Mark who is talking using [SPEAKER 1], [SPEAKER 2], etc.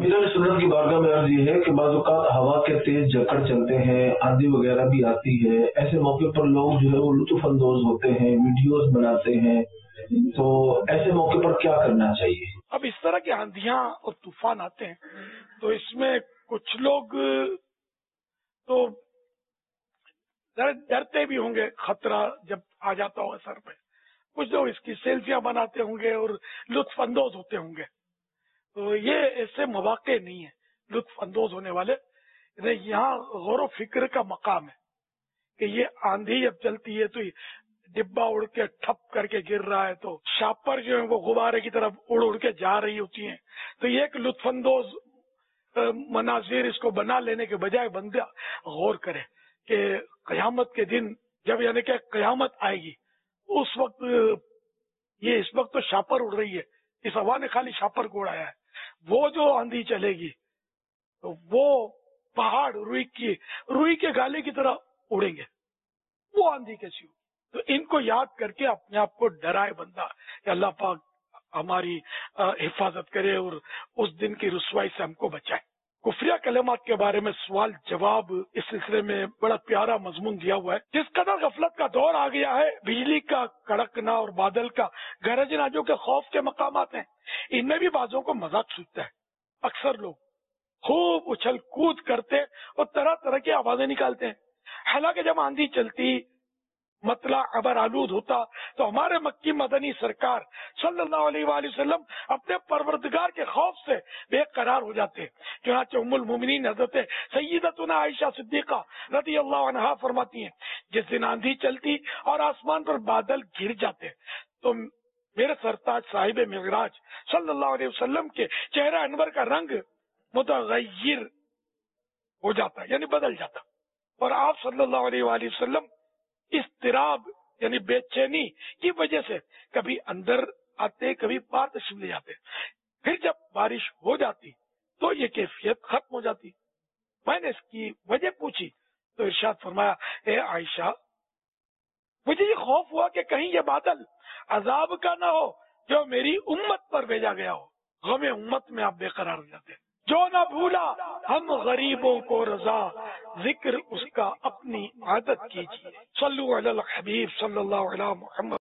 [SPEAKER 1] میرا سنت کی بارگاہ میں عرض یہ ہے کہ بعض اوقات ہوا کے تیز جھکڑ چلتے ہیں، آندھی وغیرہ بھی آتی ہے، ایسے موقع پر لوگ جو ہے وہ لطف اندوز ہوتے ہیں، ویڈیوز بناتے ہیں، تو ایسے موقع پر کیا کرنا چاہیے؟
[SPEAKER 2] اب اس طرح کی آندھیاں اور طوفان آتے ہیں تو اس میں کچھ لوگ تو ڈرتے بھی ہوں گے، خطرہ جب آ جاتا ہوگا سر پہ، کچھ لوگ اس کی سیلفیاں بناتے ہوں گے اور لطف اندوز ہوتے ہوں گے. تو یہ ایسے مواقع نہیں ہیں لطف اندوز ہونے والے. یہاں غور و فکر کا مقام ہے کہ یہ آندھی جب چلتی ہے تو ڈبا اڑ کے ٹھپ کر کے گر رہا ہے تو شاپر جو ہے وہ غبارے کی طرف اڑ اڑ کے جا رہی ہوتی ہیں. تو یہ ایک لطف اندوز مناظر اس کو بنا لینے کے بجائے بندہ غور کرے کہ قیامت کے دن جب یعنی کہ قیامت آئے گی اس وقت یہ اس وقت تو شاپر اڑ رہی ہے، اس ہوا نے خالی شاپر کو اڑایا ہے. وہ جو آندھی چلے گی تو وہ پہاڑ روئی کے گالے کی طرح اڑیں گے، وہ آندھی کیسی ہو. تو ان کو یاد کر کے اپنے آپ کو ڈرائے بندہ کہ اللہ پاک ہماری حفاظت کرے اور اس دن کی رسوائی سے ہم کو بچائے. کفریہ کلمات کے بارے میں سوال جواب اس سلسلے میں بڑا پیارا مضمون دیا ہوا ہے. جس قدر غفلت کا دور آ گیا ہے، بجلی کا کڑکنا اور بادل کا گرجنا جو کہ خوف کے مقامات ہیں، ان میں بھی بعضوں کو مذاق سوچتا ہے. اکثر لوگ خوب اچھل کود کرتے اور طرح طرح کی آوازیں نکالتے ہیں. حالانکہ جب آندھی چلتی، مطلع ابر آلود ہوتا تو ہمارے مکی مدنی سرکار صلی اللہ علیہ وآلہ وسلم اپنے پروردگار کے خوف سے بے قرار ہو جاتے. چنانچہ ام المومنین حضرت سیدتنا عائشہ صدیقہ رضی اللہ عنہا فرماتی ہیں، جس دن آندھی چلتی اور آسمان پر بادل گر جاتے تو میرے سرتاج صاحب معراج صلی اللہ علیہ وسلم کے چہرہ انور کا رنگ متغیر ہو جاتا، یعنی بدل جاتا، اور آپ صلی اللہ علیہ وآلہ وسلم اضطراب یعنی بے چینی کی وجہ سے کبھی اندر آتے کبھی باہر تشریف لے جاتے. پھر جب بارش ہو جاتی تو یہ کیفیت ختم ہو جاتی. میں نے اس کی وجہ پوچھی تو ارشاد فرمایا، اے عائشہ، مجھے یہ خوف ہوا کہ کہیں یہ بادل عذاب کا نہ ہو جو میری امت پر بھیجا گیا ہو. غم امت میں آپ بے قرار ہو جاتے ہیں. جو نہ بھولا ہم غریبوں کو رضا، ذکر اس کا اپنی عادت کیجیے. صلو علی الحبیب صلی اللہ علیہ محمد.